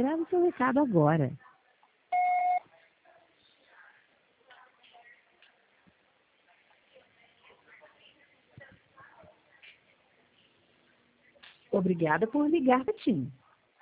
grave seu recado agora. Obrigada por ligar, Tim.